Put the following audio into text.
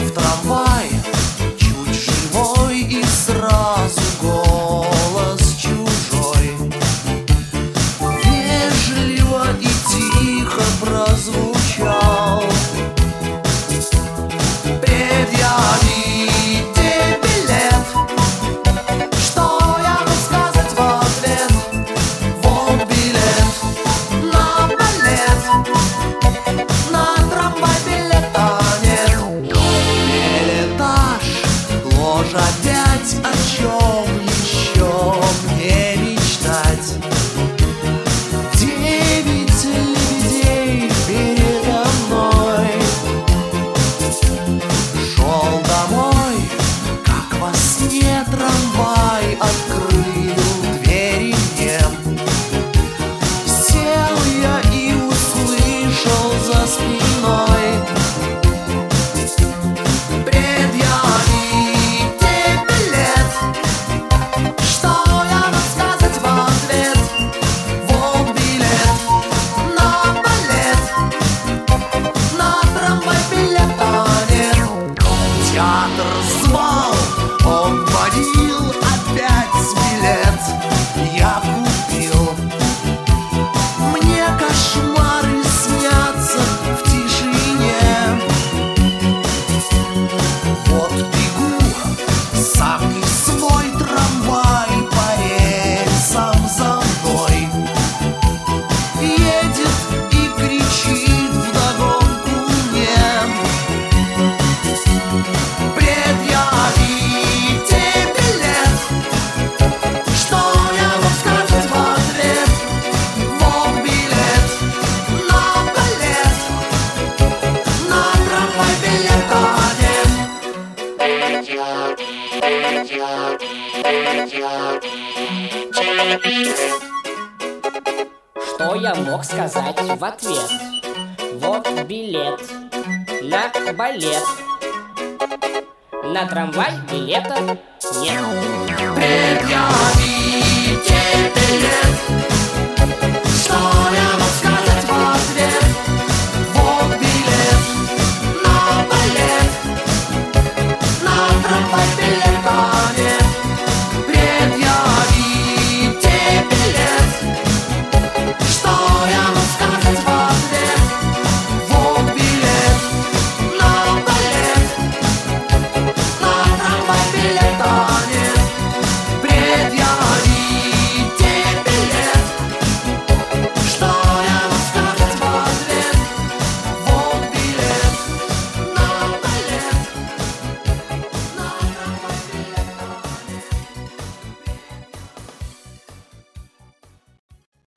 в трамвай, чуть живой и сразу голос чужой. Вежливо и тихо прозвучал: предъявите билет. Что я рассказать в ответ? Вот билет на балет, на трамвай билета нет. Билетаж, ложь опять, о чем еще мне мечтать? 9 людей передо мной. Шел домой, как во сне трамвай открыл двери мне. Сел я и услышал за спиной: предъявите билет. Что я рассказать в ответ? Вот билет на балет, на трамвай билета нет. Театр звал, он водил, опять билет я купил. Мне кошмары снятся в тишине. Вот бегу, сам не свой, трамвай по рельсам за мной едет и кричит вдогонку мне: предъявите билет. Что я вам сказать в ответ? Вот билет на балет, на трамвай билета нет. Что я мог сказать в ответ? Вот билет на балет, на трамвай билета нет. Предъявите билет.